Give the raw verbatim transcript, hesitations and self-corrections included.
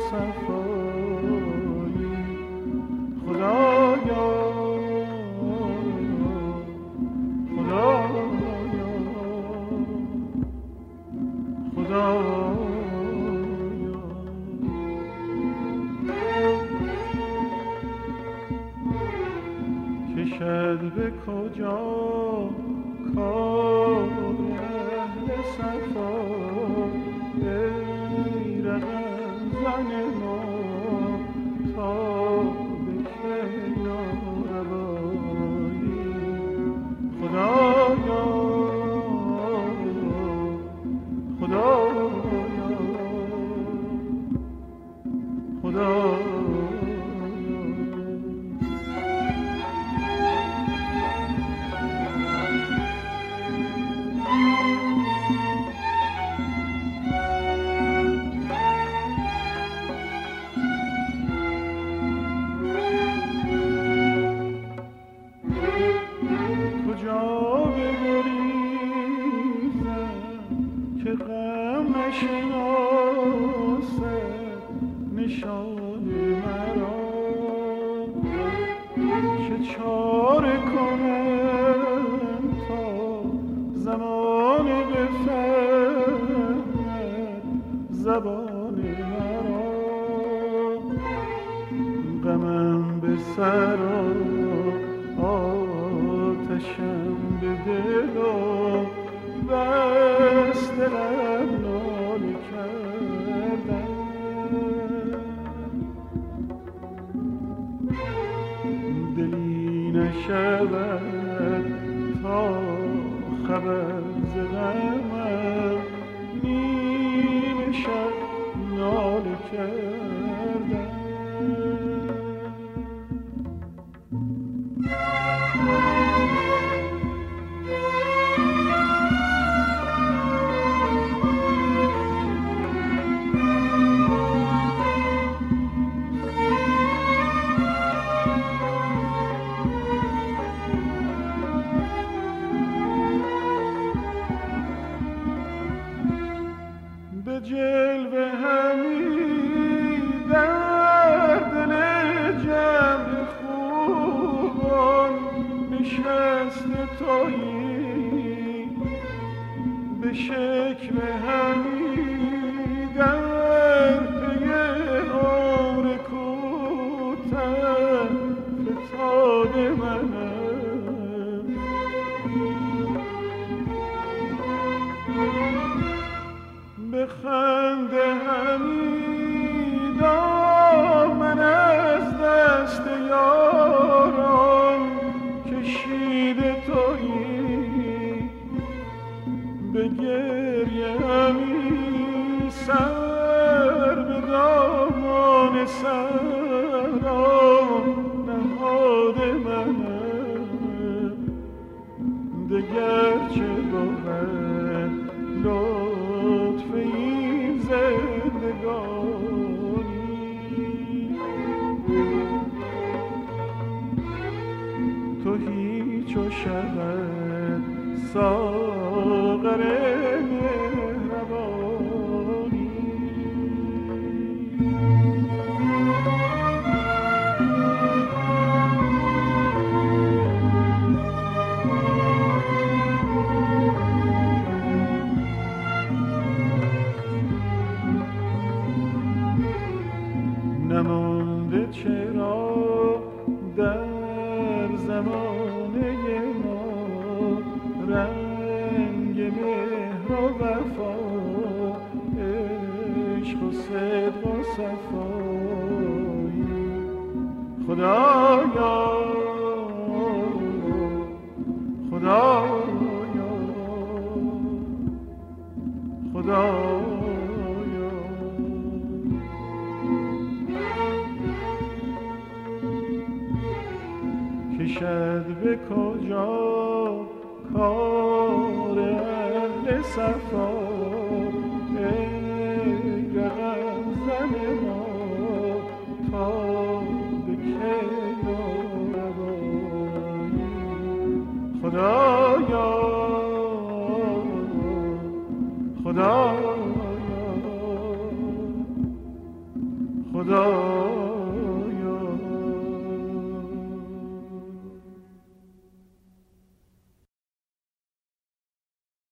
صفایی خدایا خدایا خدایا کشد به کجا کار اهل صفا ای رقم زن ما تا به کی ناروایی خدایا خدایا خدایا زبان مرا غمم به سر و آتشم به دل و بس دلم ناله کردم دلی نشود تا خبر ز غمم نیم شب ناله کردم جلوه همی در دل جمع خوبان نشسته تویی به شکل همی در پی عمر کوته فتاد منم بخنده همی دامن از دست یاران کشیده تویی به گریه همی سر به دامان سرا نهاده منم دگر چه بود لطف این زندگانی تو هیچ و شود ساغر مهربانی نمانده چرا در زمانه ما رنگ مهر و وفا عشق و صدق و صفایی خدایا خدایا خدایا کشد به کجا کار اهل صفا ای رقم زن ما تا به کی ناروایی خدایا خدایا خدا